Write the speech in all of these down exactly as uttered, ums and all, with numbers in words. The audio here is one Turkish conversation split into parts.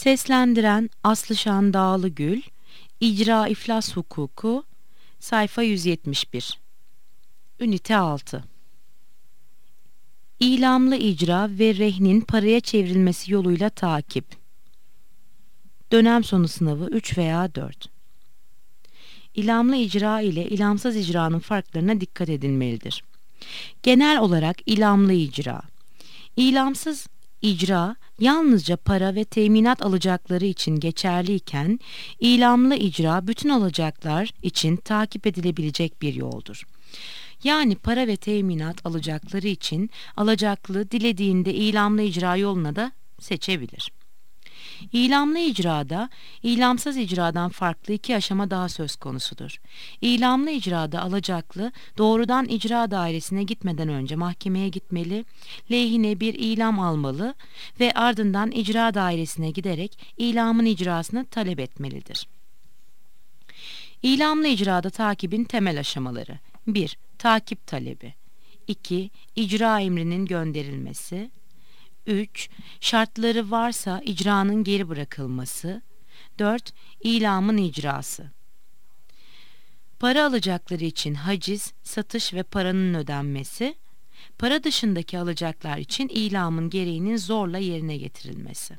Seslendiren Aslışan Dağlıgül. İcra İflas Hukuku. Sayfa yüz yetmiş bir. Ünite altı. İlamlı icra ve rehnin paraya çevrilmesi yoluyla takip. Dönem sonu sınavı üç veya dört. İlamlı icra ile ilamsız icranın farklarına dikkat edilmelidir. Genel olarak ilamlı icra. İlamsız icra yalnızca para ve teminat alacakları için geçerliyken, ilamlı icra bütün alacaklar için takip edilebilecek bir yoldur. Yani para ve teminat alacakları için alacaklı dilediğinde ilamlı icra yoluna da seçebilir. İlamlı icrada, ilamsız icradan farklı iki aşama daha söz konusudur. İlamlı icrada alacaklı doğrudan icra dairesine gitmeden önce mahkemeye gitmeli, lehine bir ilam almalı ve ardından icra dairesine giderek ilamın icrasını talep etmelidir. İlamlı icrada takibin temel aşamaları: bir Takip talebi. iki İcra emrinin gönderilmesi. üç Şartları varsa icranın geri bırakılması. dört İlamın icrası. Para alacakları için haciz, satış ve paranın ödenmesi. Para dışındaki alacaklar için ilamın gereğinin zorla yerine getirilmesi.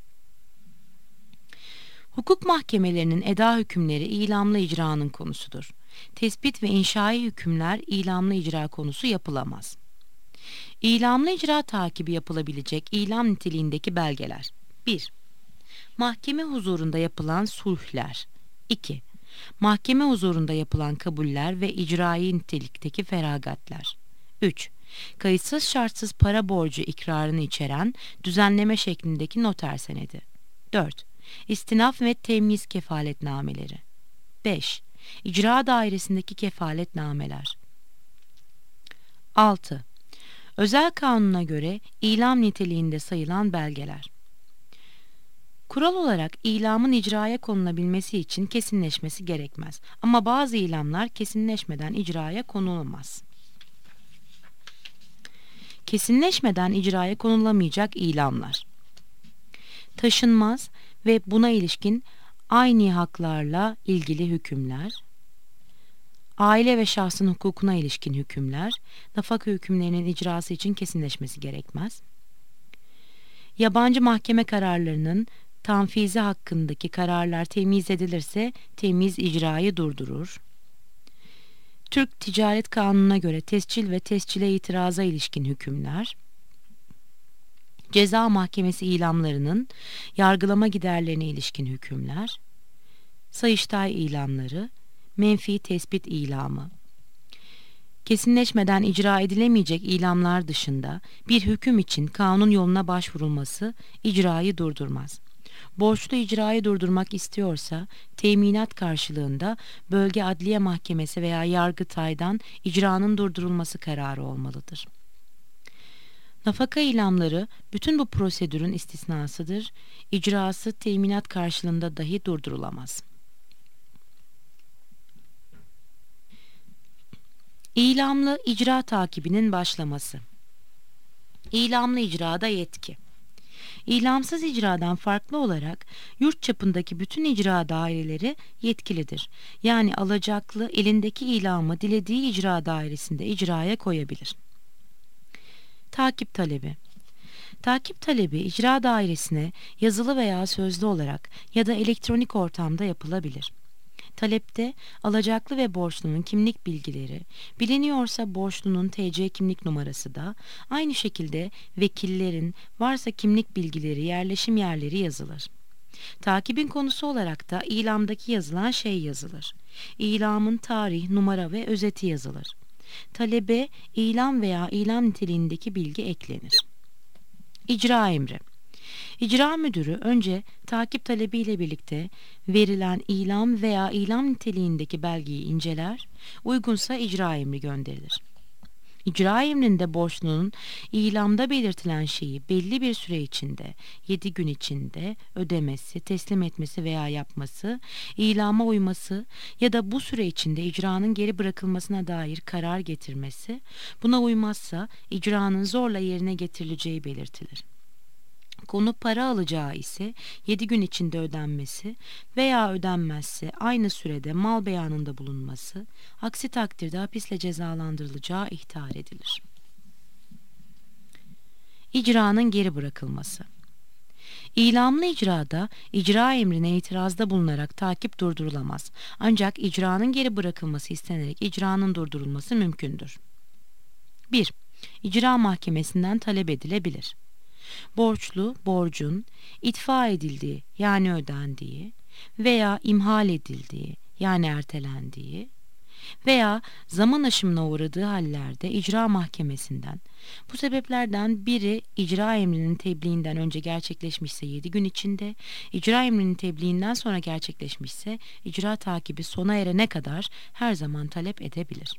Hukuk mahkemelerinin eda hükümleri ilamlı icranın konusudur. Tespit ve inşai hükümler ilamlı icra konusu yapılamaz. İlamlı icra takibi yapılabilecek ilam niteliğindeki belgeler: bir Mahkeme huzurunda yapılan sulhler. iki Mahkeme huzurunda yapılan kabuller ve icrai nitelikteki feragatler. üç Kayıtsız şartsız para borcu ikrarını içeren düzenleme şeklindeki noter senedi. dört İstinaf ve temyiz kefaletnameleri. beş İcra dairesindeki kefaletnameler. altı Özel kanuna göre ilam niteliğinde sayılan belgeler. Kural olarak ilamın icraya konulabilmesi için kesinleşmesi gerekmez. Ama bazı ilamlar kesinleşmeden icraya konulamaz. Kesinleşmeden icraya konulamayacak ilamlar: taşınmaz ve buna ilişkin aynı haklarla ilgili hükümler, aile ve şahsın hukukuna ilişkin hükümler, nafaka hükümlerinin icrası için kesinleşmesi gerekmez. Yabancı mahkeme kararlarının tanfizi hakkındaki kararlar temyiz edilirse temyiz icrayı durdurur. Türk Ticaret Kanunu'na göre tescil ve tescile itiraza ilişkin hükümler, ceza mahkemesi ilamlarının yargılama giderlerine ilişkin hükümler, sayıştay ilamları, menfi tespit ilamı. Kesinleşmeden icra edilemeyecek ilamlar dışında bir hüküm için kanun yoluna başvurulması icrayı durdurmaz. Borçlu icrayı durdurmak istiyorsa teminat karşılığında bölge adliye mahkemesi veya Yargıtay'dan icranın durdurulması kararı olmalıdır. Nafaka ilamları bütün bu prosedürün istisnasıdır. İcrası teminat karşılığında dahi durdurulamaz. İlamlı icra takibinin başlaması. İlamlı icrada yetki. İlamsız icradan farklı olarak yurt çapındaki bütün icra daireleri yetkilidir. Yani alacaklı elindeki ilamı dilediği icra dairesinde icraya koyabilir. Takip talebi. Takip talebi icra dairesine yazılı veya sözlü olarak ya da elektronik ortamda yapılabilir. Talepte alacaklı ve borçlunun kimlik bilgileri, biliniyorsa borçlunun T C kimlik numarası da, aynı şekilde vekillerin varsa kimlik bilgileri, yerleşim yerleri yazılır. Takibin konusu olarak da ilamdaki yazılan şey yazılır. İlamın tarih, numara ve özeti yazılır. Talebe ilam veya ilam niteliğindeki bilgi eklenir. İcra emri. İcra müdürü önce takip talebiyle birlikte verilen ilam veya ilam niteliğindeki belgeyi inceler, uygunsa icra emri gönderilir. İcra emrinde borçlunun ilamda belirtilen şeyi belli bir süre içinde, yedi gün içinde ödemesi, teslim etmesi veya yapması, ilama uyması ya da bu süre içinde icranın geri bırakılmasına dair karar getirmesi, buna uymazsa icranın zorla yerine getirileceği belirtilir. Konu para alacağı ise yedi gün içinde ödenmesi veya ödenmezse aynı sürede mal beyanında bulunması, aksi takdirde hapisle cezalandırılacağı ihtar edilir. İcranın geri bırakılması. İlamlı icrada icra emrine itirazda bulunarak takip durdurulamaz. Ancak icranın geri bırakılması istenerek icranın durdurulması mümkündür. bir. İcra mahkemesinden talep edilebilir. Borçlu, borcun itfa edildiği yani ödendiği veya imhal edildiği yani ertelendiği veya zaman aşımına uğradığı hallerde icra mahkemesinden, bu sebeplerden biri icra emrinin tebliğinden önce gerçekleşmişse yedi gün içinde, icra emrinin tebliğinden sonra gerçekleşmişse icra takibi sona erene kadar her zaman talep edebilir.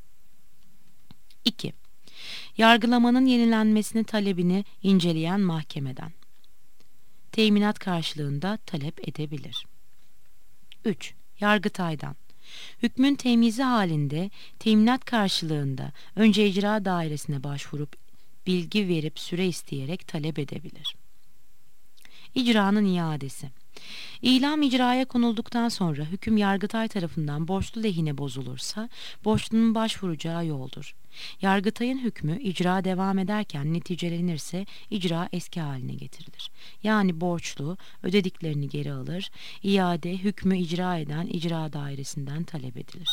iki. Yargılamanın yenilenmesini talebini inceleyen mahkemeden teminat karşılığında talep edebilir. üç. Yargıtay'dan hükmün temizi halinde teminat karşılığında önce icra dairesine başvurup bilgi verip süre isteyerek talep edebilir. İcranın iadesi. İlam icraya konulduktan sonra hüküm Yargıtay tarafından borçlu lehine bozulursa borçlunun başvuracağı yoldur. Yargıtay'ın hükmü icra devam ederken neticelenirse icra eski haline getirilir. Yani borçlu ödediklerini geri alır, iade hükmü icra eden icra dairesinden talep edilir.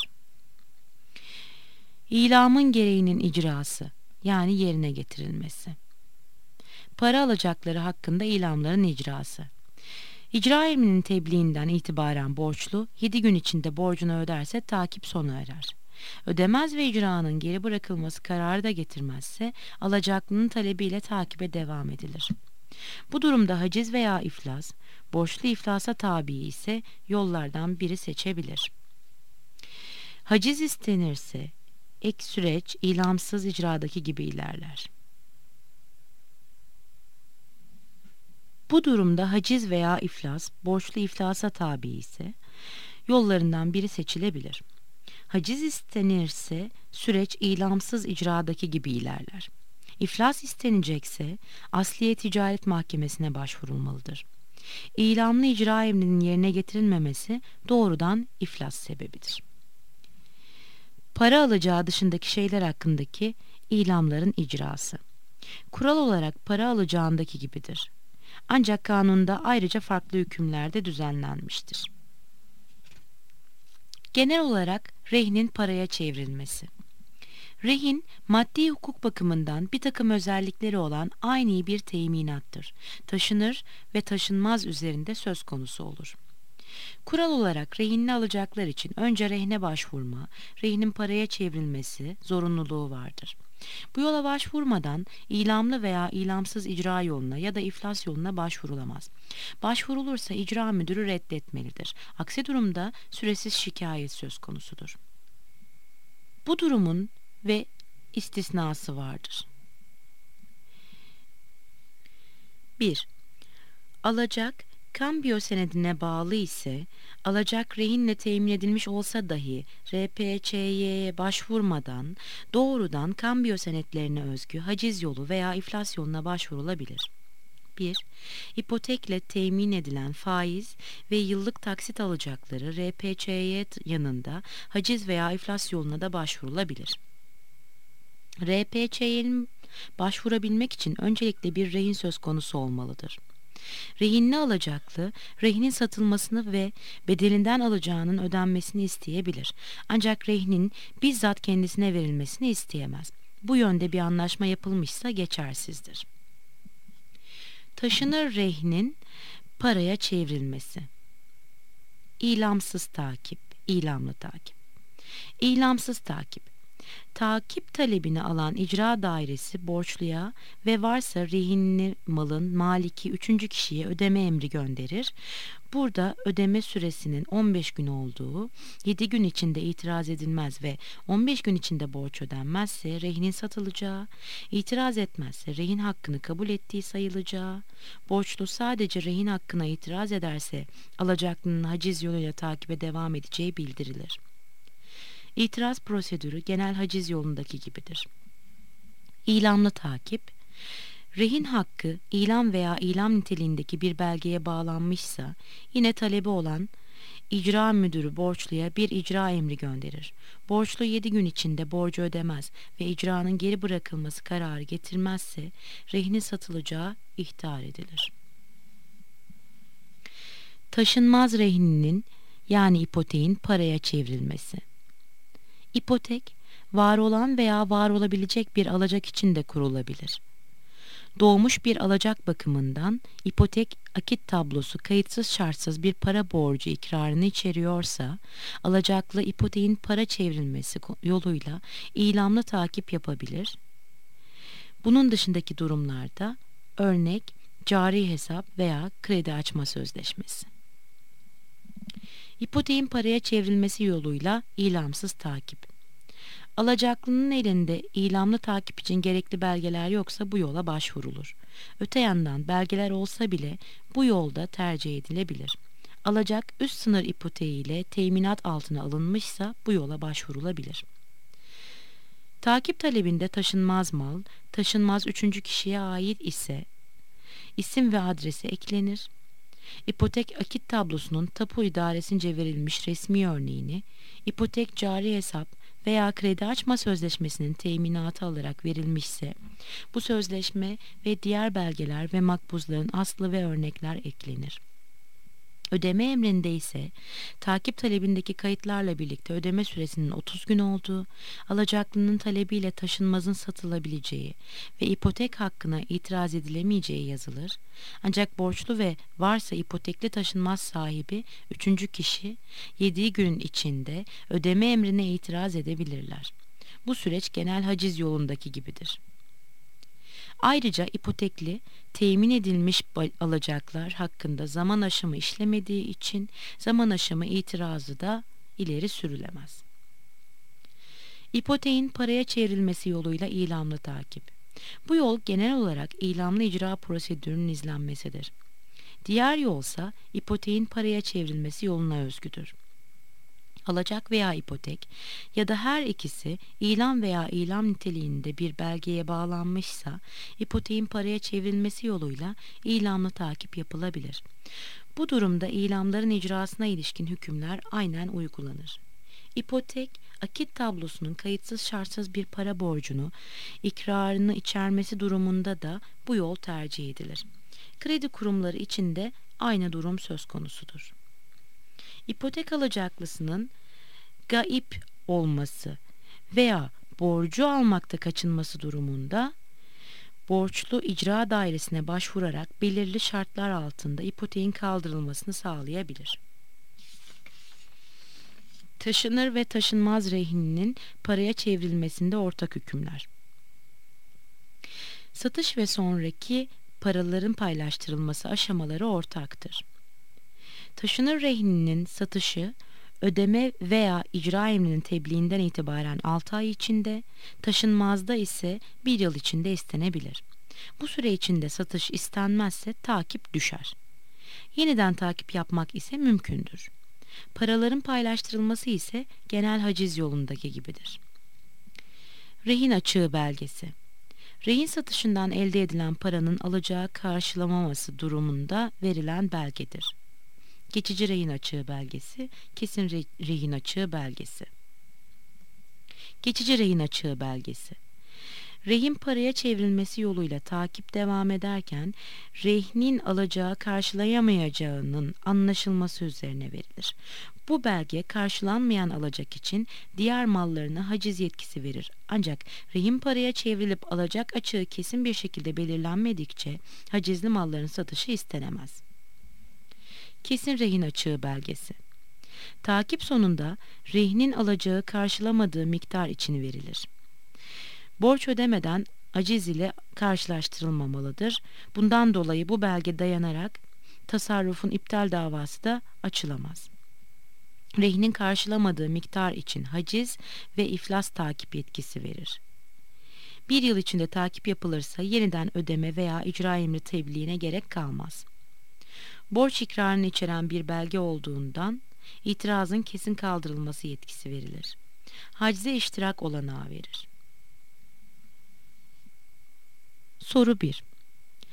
İlamın gereğinin icrası yani yerine getirilmesi. Para alacakları hakkında ilamların icrası. İcra emrinin tebliğinden itibaren borçlu yedi gün içinde borcunu öderse takip sona erer. Ödemez ve icranın geri bırakılması kararı da getirmezse alacaklının talebiyle takibe devam edilir. Bu durumda haciz veya iflas, borçlu iflasa tabi ise yollardan biri seçebilir. Haciz istenirse ek süreç ilamsız icradaki gibi ilerler. Bu durumda haciz veya iflas, borçlu iflasa tabi ise yollarından biri seçilebilir. Haciz istenirse süreç ilamsız icradaki gibi ilerler. İflas istenecekse asliye ticaret mahkemesine başvurulmalıdır. İlamlı icra emrinin yerine getirilmemesi doğrudan iflas sebebidir. Para alacağı dışındaki şeyler hakkındaki ilamların icrası. Kural olarak para alacağındaki gibidir. Ancak kanunda ayrıca farklı hükümlerde düzenlenmiştir. Genel olarak rehnin paraya çevrilmesi. Rehin, maddi hukuk bakımından bir takım özellikleri olan aynı bir teminattır. Taşınır ve taşınmaz üzerinde söz konusu olur. Kural olarak rehinli alacaklar için önce rehne başvurma, rehnin paraya çevrilmesi zorunluluğu vardır. Bu yola başvurmadan ilamlı veya ilamsız icra yoluna ya da iflas yoluna başvurulamaz. Başvurulursa icra müdürü reddetmelidir. Aksi durumda süresiz şikayet söz konusudur. Bu durumun ve istisnası vardır. bir. Alacak kambiyo senedine bağlı ise, alacak rehinle temin edilmiş olsa dahi R P Ç Y'ye başvurmadan doğrudan kambiyo senetlerine özgü haciz yolu veya iflas yoluna başvurulabilir. bir. İpotekle temin edilen faiz ve yıllık taksit alacakları R P Ç Y yanında haciz veya iflas yoluna da başvurulabilir. R P Ç Y'nin başvurabilmek için öncelikle bir rehin söz konusu olmalıdır. Rehinli alacaklı, rehinin satılmasını ve bedelinden alacağının ödenmesini isteyebilir. Ancak rehnin bizzat kendisine verilmesini isteyemez. Bu yönde bir anlaşma yapılmışsa geçersizdir. Taşınır rehnin paraya çevrilmesi. İlamsız takip, ilamlı takip. İlamsız takip. Takip talebini alan icra dairesi borçluya ve varsa rehinli malın maliki üçüncü kişiye ödeme emri gönderir. Burada ödeme süresinin on beş gün olduğu, yedi gün içinde itiraz edilmez ve on beş gün içinde borç ödenmezse rehinin satılacağı, itiraz etmezse rehin hakkını kabul ettiği sayılacağı, borçlu sadece rehin hakkına itiraz ederse alacaklının haciz yoluyla takibe devam edeceği bildirilir. İtiraz prosedürü genel haciz yolundaki gibidir. İlamlı takip, Rehin hakkı ilam veya ilam niteliğindeki bir belgeye bağlanmışsa yine talebi olan icra müdürü borçluya bir icra emri gönderir. Borçlu yedi gün içinde borcu ödemez ve icranın geri bırakılması kararı getirmezse rehinin satılacağı ihtar edilir. Taşınmaz rehininin yani ipoteğin paraya çevrilmesi. İpotek, var olan veya var olabilecek bir alacak için de kurulabilir. Doğmuş bir alacak bakımından ipotek akit tablosu kayıtsız şartsız bir para borcu ikrarını içeriyorsa, alacaklı ipoteğin para çevrilmesi yoluyla ilamlı takip yapabilir. Bunun dışındaki durumlarda örnek cari hesap veya kredi açma sözleşmesi. İpoteğin paraya çevrilmesi yoluyla ilamsız takip. Alacaklının elinde ilamlı takip için gerekli belgeler yoksa bu yola başvurulur. Öte yandan belgeler olsa bile bu yolda tercih edilebilir. Alacak üst sınır ipoteğiyle teminat altına alınmışsa bu yola başvurulabilir. Takip talebinde taşınmaz mal, taşınmaz üçüncü kişiye ait ise isim ve adresi eklenir. İpotek akit tablosunun tapu idaresince verilmiş resmi örneğini, ipotek cari hesap veya kredi açma sözleşmesinin teminatı alarak verilmişse, bu sözleşme ve diğer belgeler ve makbuzların aslı ve örnekler eklenir. Ödeme emrinde ise takip talebindeki kayıtlarla birlikte ödeme süresinin otuz gün olduğu, alacaklının talebiyle taşınmazın satılabileceği ve ipotek hakkına itiraz edilemeyeceği yazılır. Ancak borçlu ve varsa ipotekli taşınmaz sahibi üçüncü kişi yedi günün içinde ödeme emrine itiraz edebilirler. Bu süreç genel haciz yolundaki gibidir. Ayrıca ipotekli, temin edilmiş alacaklar hakkında zaman aşımı işlemediği için zaman aşımı itirazı da ileri sürülemez. İpoteğin paraya çevrilmesi yoluyla ilamlı takip. Bu yol genel olarak ilamlı icra prosedürünün izlenmesidir. Diğer yolsa ipoteğin paraya çevrilmesi yoluna özgüdür. Alacak veya ipotek ya da her ikisi ilam veya ilam niteliğinde bir belgeye bağlanmışsa ipoteğin paraya çevrilmesi yoluyla ilamlı takip yapılabilir. Bu durumda ilamların icrasına ilişkin hükümler aynen uygulanır. İpotek, akit tablosunun kayıtsız şartsız bir para borcunu, ikrarını içermesi durumunda da bu yol tercih edilir. Kredi kurumları için de aynı durum söz konusudur. İpotek alacaklısının gaip olması veya borcu almakta kaçınması durumunda borçlu icra dairesine başvurarak belirli şartlar altında ipoteğin kaldırılmasını sağlayabilir. Taşınır ve taşınmaz rehininin paraya çevrilmesinde ortak hükümler. Satış ve sonraki paraların paylaştırılması aşamaları ortaktır. Taşınır rehininin satışı, ödeme veya icra emrinin tebliğinden itibaren altı ay içinde, taşınmazda ise bir yıl içinde istenebilir. Bu süre içinde satış istenmezse takip düşer. Yeniden takip yapmak ise mümkündür. Paraların paylaştırılması ise genel haciz yolundaki gibidir. Rehin açığı belgesi. Rehin satışından elde edilen paranın alacağı karşılamaması durumunda verilen belgedir. Geçici rehin açığı belgesi, kesin re- rehin açığı belgesi. Geçici rehin açığı belgesi. Rehin paraya çevrilmesi yoluyla takip devam ederken rehnin alacağı karşılayamayacağının anlaşılması üzerine verilir. Bu belge karşılanmayan alacak için diğer mallarına haciz yetkisi verir. Ancak rehin paraya çevrilip alacak açığı kesin bir şekilde belirlenmedikçe hacizli malların satışı istenemez. Kesin rehin açığı belgesi. Takip sonunda rehnin alacağı karşılamadığı miktar için verilir. Borç ödemeden aciz ile karşılaştırılmamalıdır. Bundan dolayı bu belge dayanarak tasarrufun iptal davası da açılamaz. Rehinin karşılamadığı miktar için haciz ve iflas takip yetkisi verir. Bir yıl içinde takip yapılırsa yeniden ödeme veya icra emri tebliğine gerek kalmaz. Borç ikrarını içeren bir belge olduğundan itirazın kesin kaldırılması yetkisi verilir. Hacize iştirak olanağı verir. Soru bir.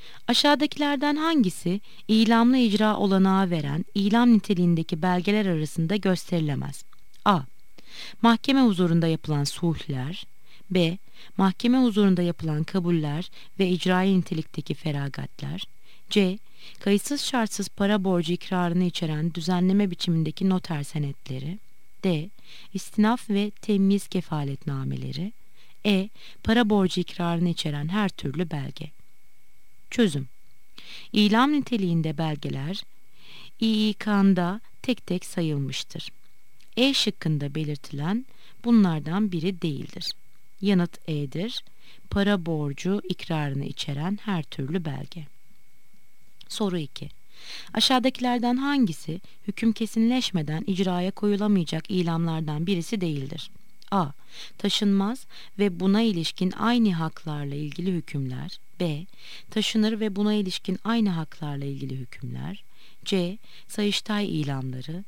Aşağıdakilerden hangisi ilamlı icra olanağı veren ilam niteliğindeki belgeler arasında gösterilemez? A. Mahkeme huzurunda yapılan sulhler. B. Mahkeme huzurunda yapılan kabuller ve icrai nitelikteki feragatler. C. Kayıtsız şartsız para borcu ikrarını içeren düzenleme biçimindeki noter senetleri. D. İstinaf ve temyiz kefaletnameleri. E. Para borcu ikrarını içeren her türlü belge. Çözüm. İlam niteliğinde belgeler İİK'nda tek tek sayılmıştır. E şıkkında belirtilen bunlardan biri değildir. Yanıt E'dir. Para borcu ikrarını içeren her türlü belge. Soru iki. Aşağıdakilerden hangisi hüküm kesinleşmeden icraya koyulamayacak ilamlardan birisi değildir? A. Taşınmaz ve buna ilişkin aynı haklarla ilgili hükümler. B. Taşınır ve buna ilişkin aynı haklarla ilgili hükümler. C. Sayıştay ilamları.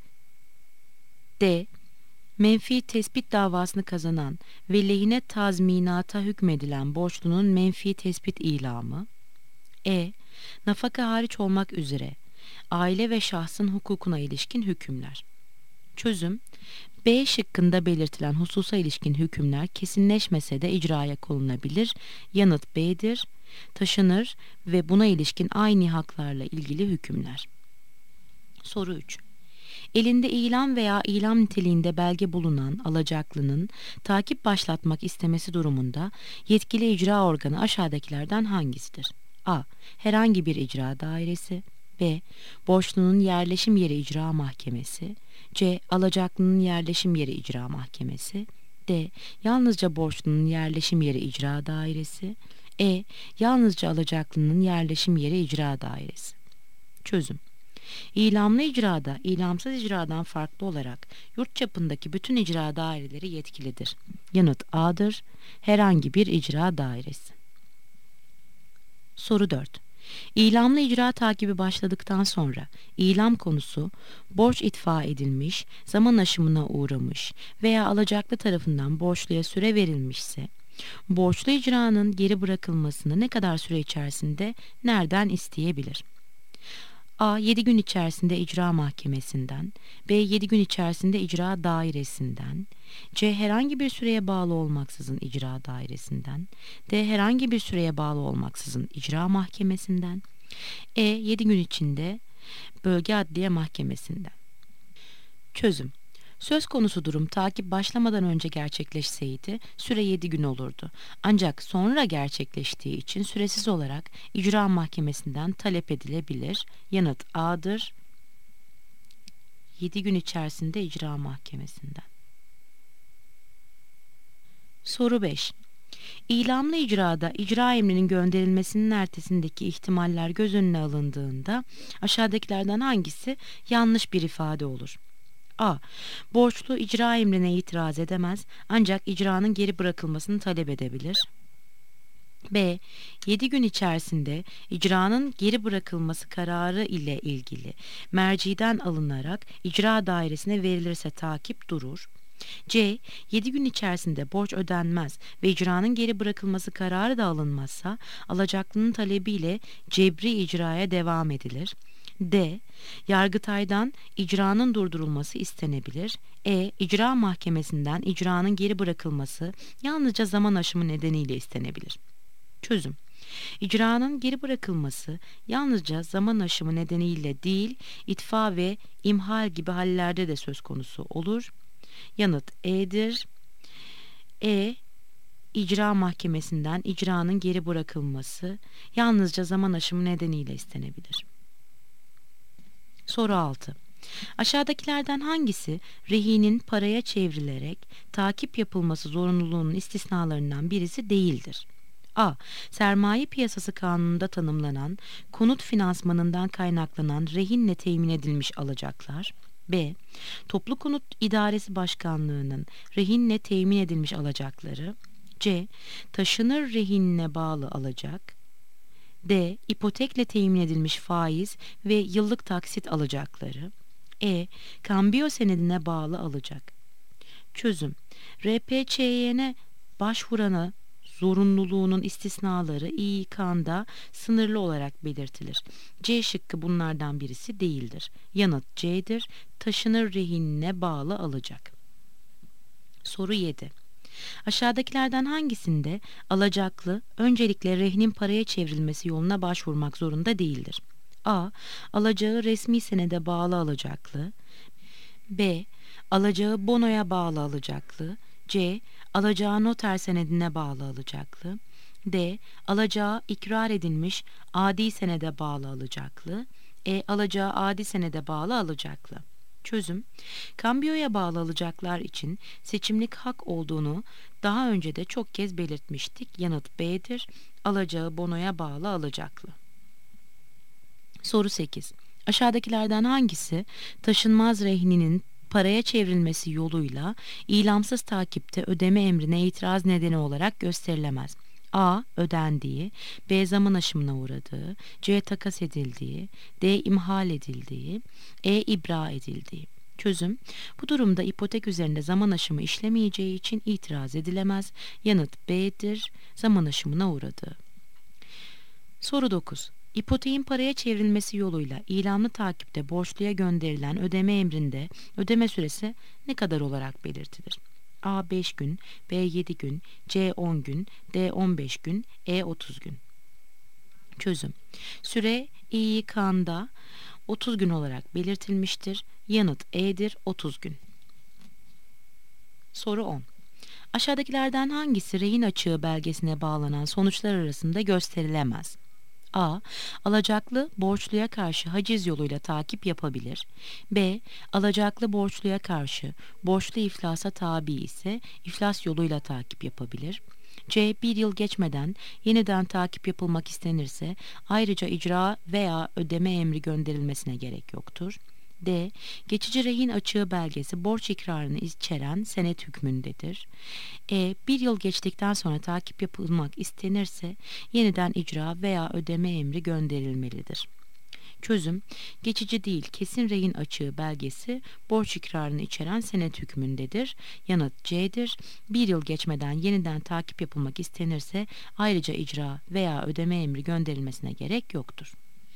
D. Menfi tespit davasını kazanan ve lehine tazminata hükmedilen borçlunun menfi tespit ilamı. E. Nafaka hariç olmak üzere aile ve şahsın hukukuna ilişkin hükümler. Çözüm. B şıkkında belirtilen hususa ilişkin hükümler kesinleşmese de icraya konulabilir. Yanıt B'dir. Taşınır ve buna ilişkin aynı haklarla ilgili hükümler. Soru üç. Elinde ilam veya ilam niteliğinde belge bulunan alacaklının takip başlatmak istemesi durumunda yetkili icra organı aşağıdakilerden hangisidir? A. Herhangi bir icra dairesi. B. Borçlunun yerleşim yeri icra mahkemesi. C. Alacaklının yerleşim yeri icra mahkemesi. D. Yalnızca borçlunun yerleşim yeri icra dairesi. E. Yalnızca alacaklının yerleşim yeri icra dairesi. Çözüm. İlamlı icrada, ilamsız icradan farklı olarak yurt çapındaki bütün icra daireleri yetkilidir. Yanıt A'dır. Herhangi bir icra dairesi. Soru dört. İlamlı icra takibi başladıktan sonra ilam konusu borç itfa edilmiş, zaman aşımına uğramış veya alacaklı tarafından borçluya süre verilmişse, borçlu icranın geri bırakılmasını ne kadar süre içerisinde nereden isteyebilir? A. yedi gün içerisinde icra mahkemesinden. B. yedi gün içerisinde icra dairesinden. C. Herhangi bir süreye bağlı olmaksızın icra dairesinden. D. Herhangi bir süreye bağlı olmaksızın icra mahkemesinden. E. yedi gün içinde bölge adliye mahkemesinden. Çözüm. Söz konusu durum takip başlamadan önce gerçekleşseydi süre yedi gün olurdu. Ancak sonra gerçekleştiği için süresiz olarak icra mahkemesinden talep edilebilir. Yanıt A'dır. yedi gün içerisinde icra mahkemesinden. Soru beş. İlamlı icrada icra emrinin gönderilmesinin ertesindeki ihtimaller göz önüne alındığında aşağıdakilerden hangisi yanlış bir ifade olur? A. Borçlu icra emrine itiraz edemez ancak icranın geri bırakılmasını talep edebilir. B. yedi gün içerisinde icranın geri bırakılması kararı ile ilgili merciden alınarak icra dairesine verilirse takip durur. C. yedi gün içerisinde borç ödenmez ve icranın geri bırakılması kararı da alınmazsa alacaklının talebiyle cebri icraya devam edilir. D. Yargıtay'dan icranın durdurulması istenebilir. E. İcra mahkemesinden icranın geri bırakılması yalnızca zaman aşımı nedeniyle istenebilir. Çözüm. İcranın geri bırakılması yalnızca zaman aşımı nedeniyle değil, itfa ve imhal gibi hallerde de söz konusu olur. Yanıt E'dir. E. İcra mahkemesinden icranın geri bırakılması yalnızca zaman aşımı nedeniyle istenebilir. Soru altı. Aşağıdakilerden hangisi rehinin paraya çevrilerek takip yapılması zorunluluğunun istisnalarından birisi değildir? A. Sermaye Piyasası Kanunu'nda tanımlanan konut finansmanından kaynaklanan rehinle temin edilmiş alacaklar. B. Toplu Konut İdaresi Başkanlığı'nın rehinle temin edilmiş alacakları. C. Taşınır rehinle bağlı alacak. D. İpotekle temin edilmiş faiz ve yıllık taksit alacakları. E. Kambiyo senedine bağlı alacak. Çözüm. R P Ç Y'ne başvurana zorunluluğunun istisnaları İK'nda sınırlı olarak belirtilir. C şıkkı bunlardan birisi değildir. Yanıt C'dir. Taşınır rehinine bağlı alacak. Soru yedi. Aşağıdakilerden hangisinde alacaklı öncelikle rehinin paraya çevrilmesi yoluna başvurmak zorunda değildir? A. Alacağı resmi senede bağlı alacaklı. B. Alacağı bonoya bağlı alacaklı. C. Alacağı noter senedine bağlı alacaklı. D. Alacağı ikrar edilmiş adi senede bağlı alacaklı. E. Alacağı adi senede bağlı alacaklı. Çözüm: Kambiyoya bağlı alacaklar için seçimlik hak olduğunu daha önce de çok kez belirtmiştik. Yanıt B'dir. Alacağı bonoya bağlı alacaklı. Soru sekiz. Aşağıdakilerden hangisi taşınmaz rehininin paraya çevrilmesi yoluyla ilamsız takipte ödeme emrine itiraz nedeni olarak gösterilemez? A. Ödendiği, B. Zaman aşımına uğradığı, C. Takas edildiği, D. İmhal edildiği, E. İbra edildiği. Çözüm: Bu durumda ipotek üzerinde zaman aşımı işlemeyeceği için itiraz edilemez. Yanıt B'dir. Zaman aşımına uğradığı. Soru dokuz. İpoteğin paraya çevrilmesi yoluyla ilamlı takipte borçluya gönderilen ödeme emrinde ödeme süresi ne kadar olarak belirtilir? A. beş gün, B. yedi gün, C. on gün, D. on beş gün, E. otuz gün. Çözüm: Süre İK'nda otuz gün olarak belirtilmiştir. Yanıt E'dir. otuz gün. Soru on. Aşağıdakilerden hangisi rehin açığı belgesine bağlanan sonuçlar arasında gösterilemez? A. Alacaklı borçluya karşı haciz yoluyla takip yapabilir. B. Alacaklı borçluya karşı borçlu iflasa tabi ise iflas yoluyla takip yapabilir. C. Bir yıl geçmeden yeniden takip yapılmak istenirse ayrıca icra veya ödeme emri gönderilmesine gerek yoktur. D. Geçici rehin açığı belgesi borç ikrarını içeren senet hükmündedir. E. Bir yıl geçtikten sonra takip yapılmak istenirse yeniden icra veya ödeme emri gönderilmelidir. Çözüm: Geçici değil, kesin rehin açığı belgesi borç ikrarını içeren senet hükmündedir. Yanıt C'dir. Bir yıl geçmeden yeniden takip yapılmak istenirse ayrıca icra veya ödeme emri gönderilmesine gerek yoktur.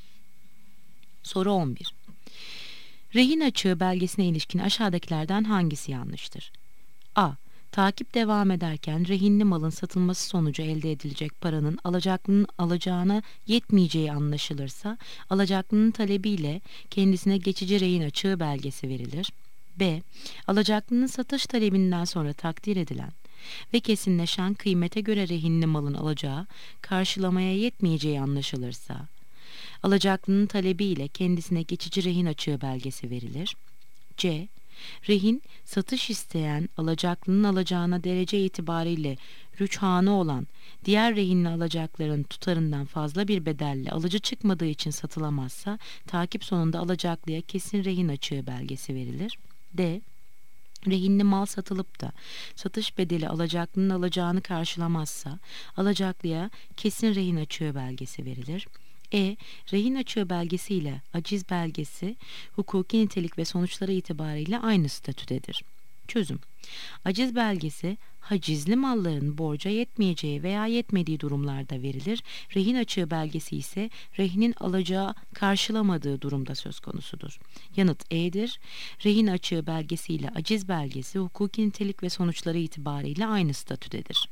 Soru on bir. Rehin açığı belgesine ilişkin aşağıdakilerden hangisi yanlıştır? A. Takip devam ederken rehinli malın satılması sonucu elde edilecek paranın alacaklının alacağına yetmeyeceği anlaşılırsa alacaklının talebiyle kendisine geçici rehin açığı belgesi verilir. B. Alacaklının satış talebinden sonra takdir edilen ve kesinleşen kıymete göre rehinli malın alacağı karşılamaya yetmeyeceği anlaşılırsa alacaklının talebiyle kendisine geçici rehin açığı belgesi verilir. C. Rehin, satış isteyen alacaklının alacağına derece itibariyle rüçhanı olan diğer rehinli alacakların tutarından fazla bir bedelle alıcı çıkmadığı için satılamazsa takip sonunda alacaklıya kesin rehin açığı belgesi verilir. D. Rehinli mal satılıp da satış bedeli alacaklının alacağını karşılamazsa alacaklıya kesin rehin açığı belgesi verilir. E. Rehin açığı belgesi ile aciz belgesi hukuki nitelik ve sonuçları itibariyle aynı statüdedir. Çözüm: Aciz belgesi hacizli malların borca yetmeyeceği veya yetmediği durumlarda verilir. Rehin açığı belgesi ise rehinin alacağı karşılamadığı durumda söz konusudur. Yanıt E'dir. Rehin açığı belgesi ile aciz belgesi hukuki nitelik ve sonuçları itibariyle aynı statüdedir.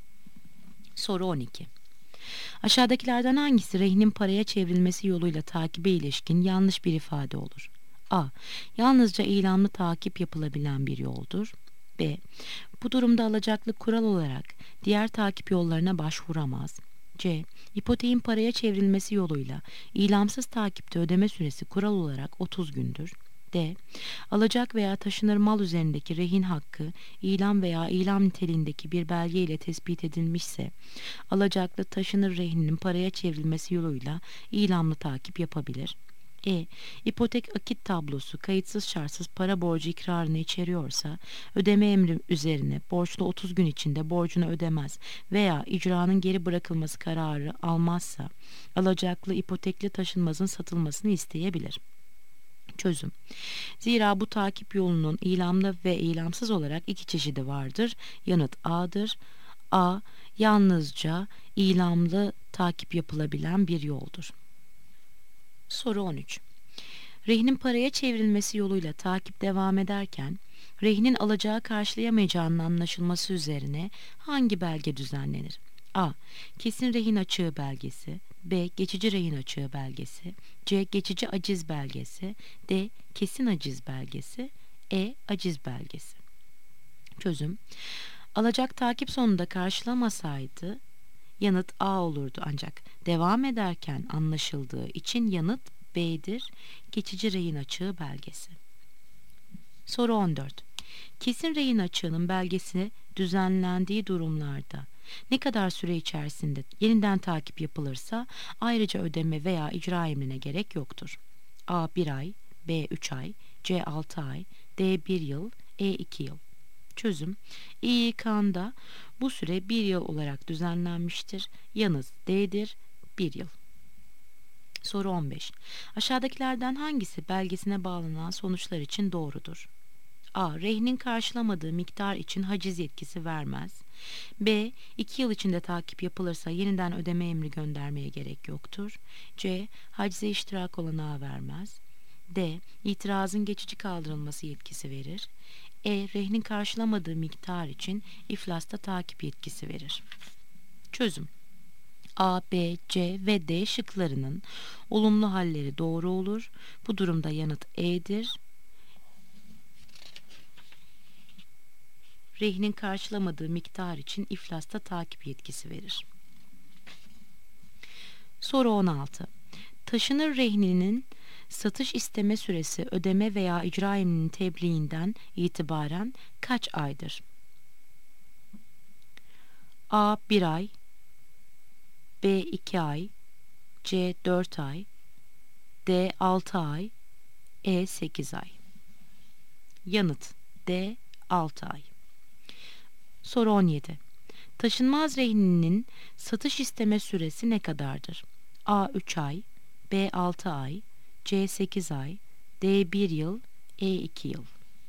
Soru on iki. Aşağıdakilerden hangisi rehinin paraya çevrilmesi yoluyla takibe ilişkin yanlış bir ifade olur? A. Yalnızca ilamlı takip yapılabilen bir yoldur. B. Bu durumda alacaklı kural olarak diğer takip yollarına başvuramaz. C. İpoteğin paraya çevrilmesi yoluyla ilamsız takipte ödeme süresi kural olarak otuz gündür. D. Alacak veya taşınır mal üzerindeki rehin hakkı ilam veya ilam niteliğindeki bir belge ile tespit edilmişse alacaklı taşınır rehininin paraya çevrilmesi yoluyla ilamlı takip yapabilir. E. İpotek akit tablosu kayıtsız şartsız para borcu ikrarını içeriyorsa ödeme emri üzerine borçlu otuz gün içinde borcunu ödemez veya icranın geri bırakılması kararı almazsa alacaklı ipotekli taşınmazın satılmasını isteyebilir. Çözüm: Zira bu takip yolunun ilamlı ve ilamsız olarak iki çeşidi vardır. Yanıt A'dır. A. Yalnızca ilamlı takip yapılabilen bir yoldur. Soru on üç. Rehinin paraya çevrilmesi yoluyla takip devam ederken, rehinin alacağı karşılayamayacağının anlaşılması üzerine hangi belge düzenlenir? A. Kesin rehin açığı belgesi. B. Geçici rehin açığı belgesi. C. Geçici aciz belgesi. D. Kesin aciz belgesi. E. Aciz belgesi. Çözüm: alacak takip sonunda karşılamasaydı yanıt A olurdu, ancak devam ederken anlaşıldığı için yanıt B'dir. Geçici rehin açığı belgesi. Soru on dört. Kesin rehin açığının belgesi düzenlendiği durumlarda ne kadar süre içerisinde yeniden takip yapılırsa ayrıca ödeme veya icra emrine gerek yoktur? A. bir ay, B. üç ay, C. altı ay, D. bir yıl, E. iki yıl. Çözüm: İ K'nda bu süre bir yıl olarak düzenlenmiştir. Yanıt D'dir, bir yıl. Soru on beş. Aşağıdakilerden hangisi belgesine bağlanan sonuçlar için doğrudur? A. Rehinin karşılamadığı miktar için haciz yetkisi vermez. B. iki yıl içinde takip yapılırsa yeniden ödeme emri göndermeye gerek yoktur. C. Hacize iştirak olanağı vermez. D. İtirazın geçici kaldırılması yetkisi verir. E. Rehinin karşılamadığı miktar için iflasta takip yetkisi verir. Çözüm: A, B, C ve D şıklarının olumlu halleri doğru olur. Bu durumda yanıt E'dir. Rehinin karşılamadığı miktar için iflasta takip yetkisi verir. Soru on altı. Taşınır rehininin satış isteme süresi ödeme veya icra emrinin tebliğinden itibaren kaç aydır? A. bir ay, B. iki ay, C. dört ay, D. altı ay, E. sekiz ay. Yanıt D. altı ay. Soru on yedi. Taşınmaz rehininin satış isteme süresi ne kadardır? A. üç ay, B. altı ay, C. sekiz ay, D. bir yıl, E. iki yıl.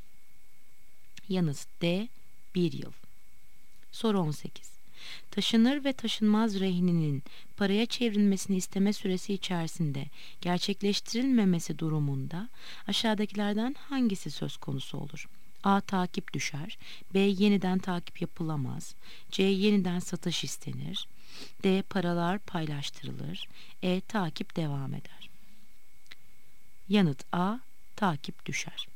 Yanıt D. bir yıl. Soru on sekiz. Taşınır ve taşınmaz rehininin paraya çevrilmesini isteme süresi içerisinde gerçekleştirilmemesi durumunda aşağıdakilerden hangisi söz konusu olur? A. Takip düşer. B. Yeniden takip yapılamaz. C. Yeniden satış istenir. D. Paralar paylaştırılır. E. Takip devam eder. Yanıt A. Takip düşer.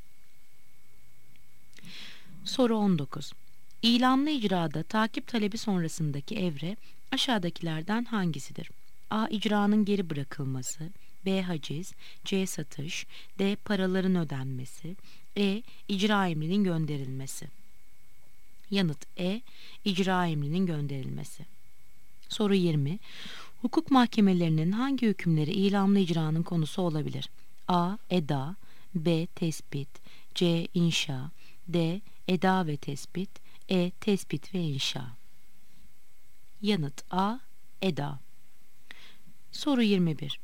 Soru on dokuz. İlamlı icrada takip talebi sonrasındaki evre aşağıdakilerden hangisidir? A. İcranın geri bırakılması. B. Haciz. C. Satış. D. Paraların ödenmesi. E. İcra emrinin gönderilmesi. Yanıt E. İcra emrinin gönderilmesi. Soru yirmi. Hukuk mahkemelerinin hangi hükümleri ilamlı icranın konusu olabilir? A. Eda. B. Tespit. C. İnşa. D. Eda ve tespit. E. Tespit ve inşa. Yanıt A. Eda. Soru yirmi bir.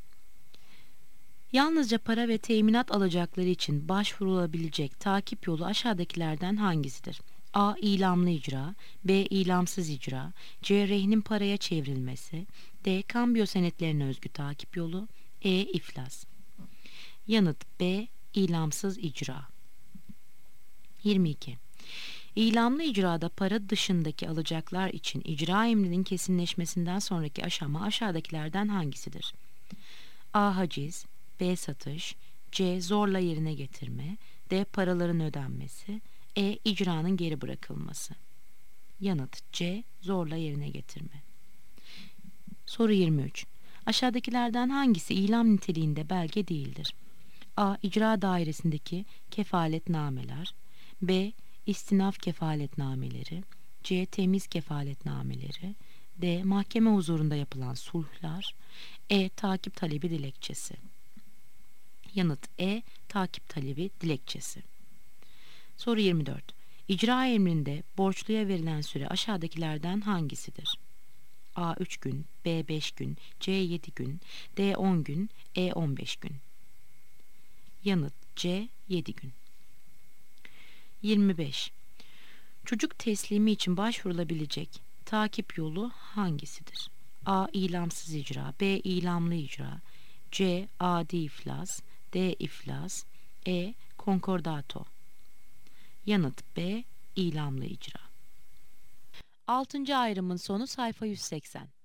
Yalnızca para ve teminat alacakları için başvurulabilecek takip yolu aşağıdakilerden hangisidir? A. İlamlı icra. B. İlamsız icra. C. Rehinin paraya çevrilmesi. D. Kambiyo senetlerine özgü takip yolu. E. İflas. Yanıt B. İlamsız icra. yirmi iki. İlamlı icrada para dışındaki alacaklar için icra emrinin kesinleşmesinden sonraki aşama aşağıdakilerden hangisidir? A. Haciz. B. Satış. C. Zorla yerine getirme. D. Paraların ödenmesi. E. İcranın geri bırakılması. Yanıt C. Zorla yerine getirme. Soru yirmi üç. Aşağıdakilerden hangisi ilam niteliğinde belge değildir? A. İcra dairesindeki kefaletnameler. B. İstinaf kefaletnameleri. C. Temiz kefaletnameleri. D. Mahkeme huzurunda yapılan sulhlar. E. Takip talebi dilekçesi. Yanıt E. Takip talebi dilekçesi. Soru yirmi dört. İcra emrinde borçluya verilen süre aşağıdakilerden hangisidir? A. üç gün, B. beş gün, C. yedi gün, D. on gün, E. on beş gün. Yanıt C. yedi gün. yirmi beş. Çocuk teslimi için başvurulabilecek takip yolu hangisidir? A. İlamsız icra, B. İlamlı icra, C. Adi iflas, D. İflas, E. Konkordato. Yanıt B. İlamlı icra. Altıncı ayrımın sonu sayfa yüz seksen.